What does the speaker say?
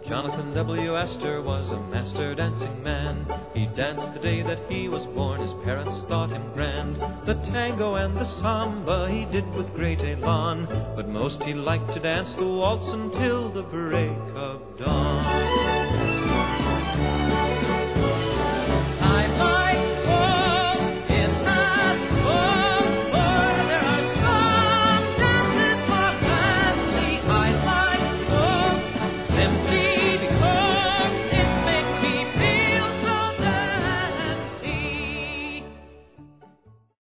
Jonathan W. Astor was a master dancing man. He danced the day that he was born, his parents thought him grand. The tango and the samba he did with great elan, but most he liked to dance the waltz until the break of